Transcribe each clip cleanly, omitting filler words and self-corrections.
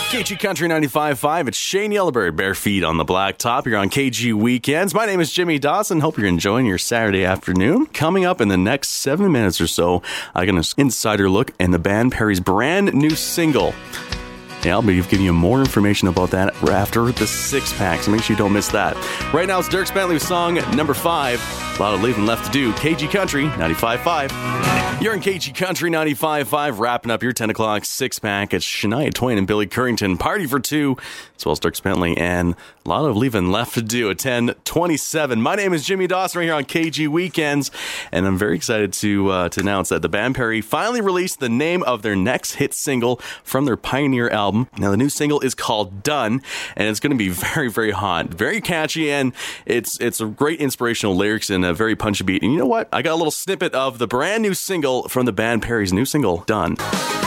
KG Country 95.5. It's Shane Yellowberry, bare feet on the blacktop. You're on KG Weekends. My name is Jimmy Dawson. Hope you're enjoying your Saturday afternoon. Coming up in the next 7 minutes or so, I got an insider look in the band Perry's brand new single. Yeah, I'll be giving you more information about that after the six pack, so make sure you don't miss that. Right now, it's Dierks Bentley's song number 5. A lot of leaving left to do. KG Country 95.5. You're in KG Country 95.5, wrapping up your 10 o'clock six pack. It's Shania Twain and Billy Currington, Party for Two, as well as Dierks Bentley, and a lot of leaving left to do at 10:27. My name is Jimmy Dawson, right here on KG Weekends, and I'm very excited to announce that the band Perry finally released the name of their next hit single from their Pioneer album. Now, the new single is called Done, and it's going to be very, very hot, very catchy, and it's a great inspirational lyrics and a very punchy beat. And you know what? I got a little snippet of the brand new single from the band Perry's new single, Done.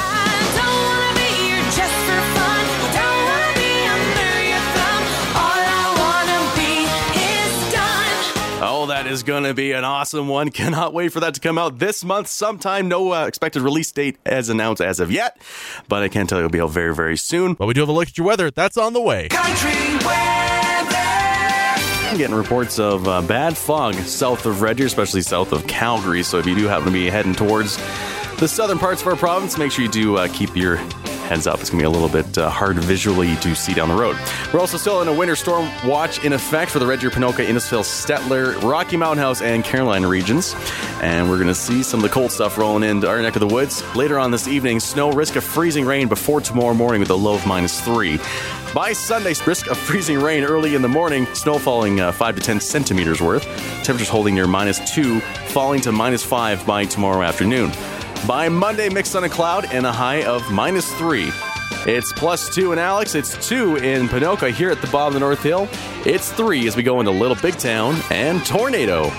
Oh, that is going to be an awesome one. Cannot wait for that to come out this month sometime. No expected release date as announced as of yet, but I can tell you it'll be out very, very soon. But we do have a look at your weather. That's on the way. Country weather. I'm getting reports of bad fog south of Red Deer, especially south of Calgary. So if you do happen to be heading towards the southern parts of our province, make sure you do keep your heads up. It's going to be a little bit hard visually to see down the road. We're also still in a winter storm watch in effect for the Red Deer, Ponoka, Innisfil, Stettler, Rocky Mountain House, and Caroline regions. And we're going to see some of the cold stuff rolling into our neck of the woods. Later on this evening, snow, risk of freezing rain before tomorrow morning with a low of -3. By Sunday, risk of freezing rain early in the morning, snow falling 5 to 10 centimeters worth. Temperatures holding near -2, falling to -5 by tomorrow afternoon. By Monday, mixed sun and cloud and a high of -3. It's +2 in Alex. It's 2 in Ponoka here at the bottom of the North Hill. It's 3 as we go into Little Big Town and Tornado.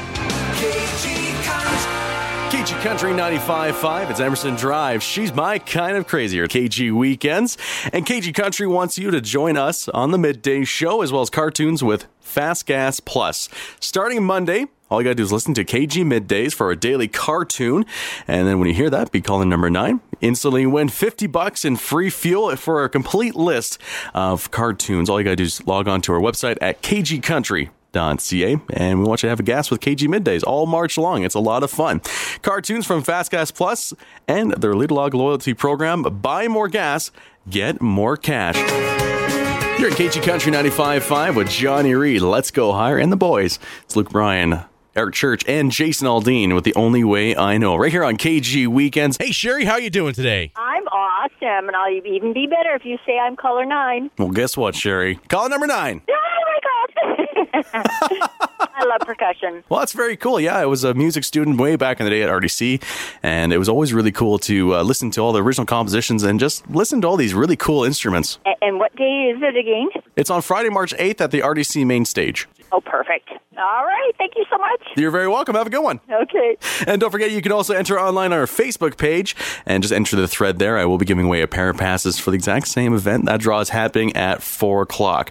KG Country 95.5. It's Emerson Drive. She's my kind of crazier. KG Weekends. And KG Country wants you to join us on the midday show as well as cartoons with Fast Gas Plus. Starting Monday, all you got to do is listen to KG Middays for a daily cartoon. And then when you hear that, be calling number 9. Instantly win $50 in free fuel for a complete list of cartoons. All you got to do is log on to our website at kgcountry.ca, and we want you to have a gas with KG Middays all March long. It's a lot of fun. Cartoons from Fast Gas Plus and their Lead Log loyalty program. Buy more gas, get more cash. You're in KG Country 95.5 with Johnny Reed, Let's Go Higher, and the boys. It's Luke Bryan, Eric Church, and Jason Aldean with The Only Way I Know. Right here on KG Weekends. Hey, Sherry, how you doing today? I'm awesome, and I'll even be better if you say I'm caller 9. Well, guess what, Sherry? Caller number 9. Oh, my God. I love percussion. Well, that's very cool. Yeah, I was a music student way back in the day at RDC, and it was always really cool to listen to all the original compositions and just listen to all these really cool instruments. And what day is it again? It's on Friday, March 8th at the RDC main stage. Oh, perfect. All right. Thank you so much. You're very welcome. Have a good one. Okay. And don't forget, you can also enter online on our Facebook page and just enter the thread there. I will be giving away a pair of passes for the exact same event. That draw is happening at 4 o'clock.